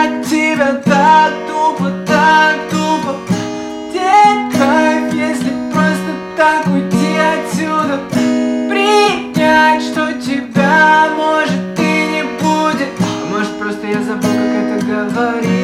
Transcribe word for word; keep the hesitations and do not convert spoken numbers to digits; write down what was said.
от тебя так тупо, так тупо. Где кайф, если просто так уйти отсюда? Принять, что тебя может и не будет. А может просто я забыл, как это говорить.